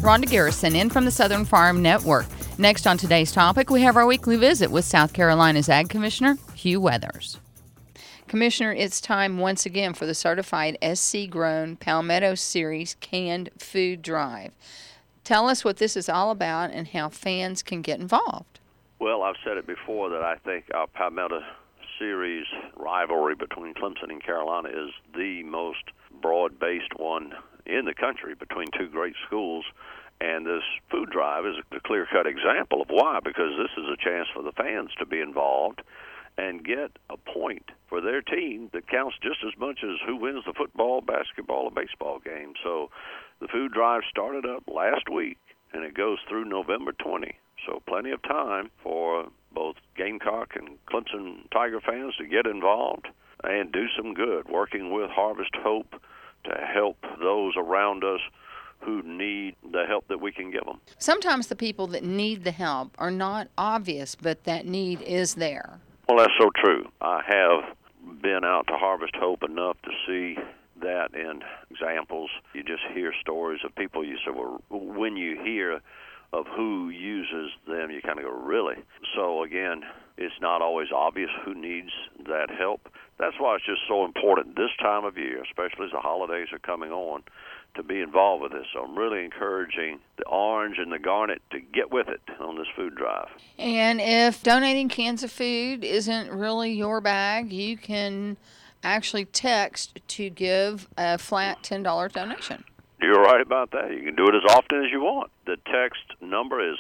Rhonda Garrison in from the Southern Farm Network. Next on today's topic, we have our weekly visit with South Carolina's Ag Commissioner, Hugh Weathers. Commissioner, it's time once again for the certified SC-grown Palmetto Series canned food drive. Tell us what this is all about and how fans can get involved. Well, I've said it before that I think our Palmetto Series rivalry between Clemson and Carolina is the most broad-based one in the country between two great schools. And this food drive is a clear-cut example of why, because this is a chance for the fans to be involved and get a point for their team that counts just as much as who wins the football, basketball, or baseball game. So the food drive started up last week, and it goes through November 20. So plenty of time for both Gamecock and Clemson Tiger fans to get involved and do some good, working with Harvest Hope to help those around us who need the help that we can give them. Sometimes the people that need the help are not obvious, but that need is there. Well, that's so true. I have been out to Harvest Hope enough to see that in examples. You just hear stories of people. You say, well, when you hear of who uses them, you kind of go, really? So, again, it's not always obvious who needs that help. That's why it's just so important this time of year, especially as the holidays are coming on, to be involved with this. So I'm really encouraging the Orange and the Garnet to get with it on this food drive. And if donating cans of food isn't really your bag, you can actually text to give a flat $10 donation. You're right about that. You can do it as often as you want. The text number is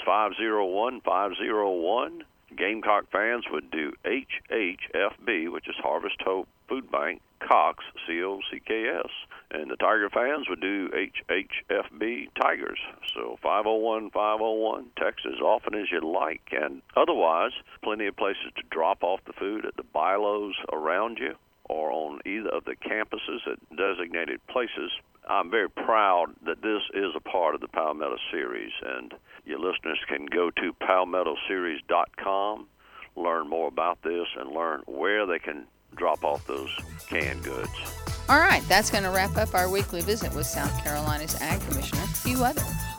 501-501. Gamecock fans would do HHFB, which is Harvest Hope Food Bank, Cox, C-O-C-K-S. And the Tiger fans would do HHFB Tigers. So 501-501, text as often as you like. And otherwise, plenty of places to drop off the food at the BI-LOs around you or on either of the campuses at designated places. I'm very proud that this is a part of the Palmetto Series, and your listeners can go to palmettoseries.com, learn more about this, and learn where they can drop off those canned goods. All right, that's going to wrap up our weekly visit with South Carolina's Ag Commissioner, Hugh Weathers.